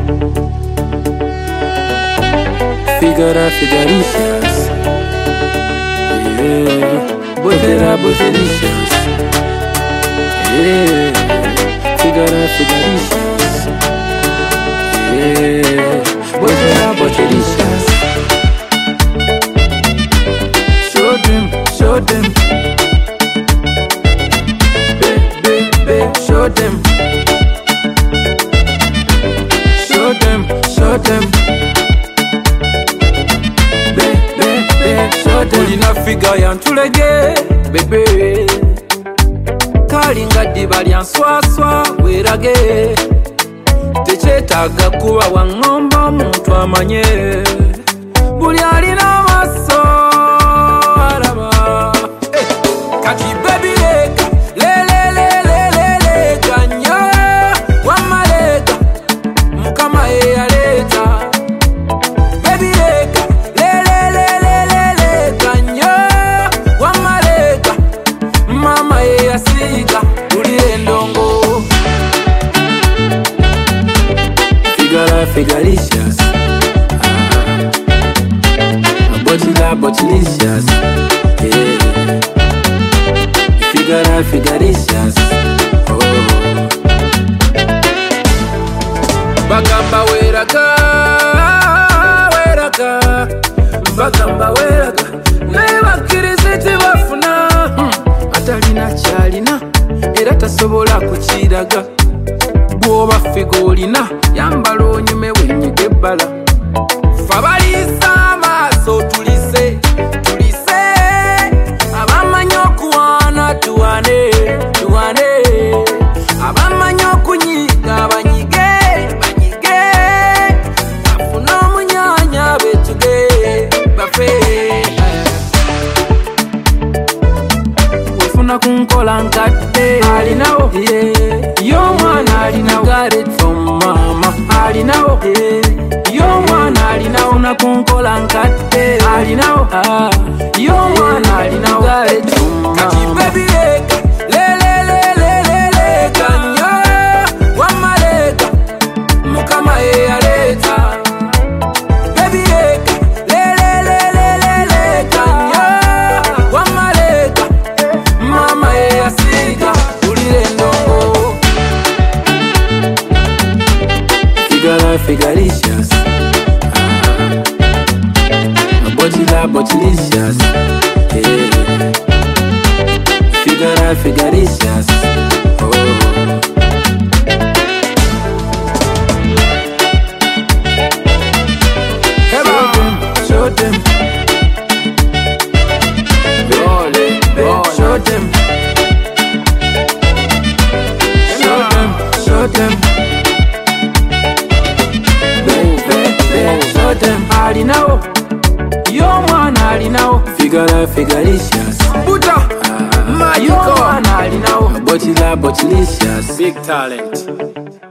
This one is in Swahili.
Figaricious. Yeah, Botelicious. Yeah, Figaricious. Yeah, Botelicious. Show them. Show them. Show them. Olina figure yantulege bebe kalinga ddiba lya nswaswa weerage tekyetaaga kuba waŋŋomba omuntu amanye buli alina amaso alaba kati bebi leeka leleleleleleka nnyo wamaleeka mukama ye yaleeta bebi leeka leleleleleleka nnyo wamaleeka mama ye yasiiga buli endongo Figaricious. Botelicious. Yeah. Figaricious. Oh. Bagamba weraga. Bagamba weraga. Nebakirize tebafuna. Atalina kyalina era tasobola kukiraga. Bwoba figa olina yambala onyume wenyige ebbala fabaliisa amaaso tulise abamanyi okuwaana tuwane abamanyi okunyiga banyige bafune omunyanya betuge bafe wefuna kunkola nkadde alinawo y'omwana alinawo got it from mama alinawo y'omwana alinawo nakunkola nkadde alinawo y'omwana alinawo got it from mama kati baby leeka leleleleleleka nnyo wamaleeka mukama ye yaleeta baby leeka leleleleleleka nnyo wamaleeka mama ye yasiiga bulira endongo Figaricious. Botelicious. Yeah. Figaricious. Oh. Show them. Show them. Alinawo y'omwana alinawo Figaricious. Buta y'omwana alinawo Botelicious. Big talent.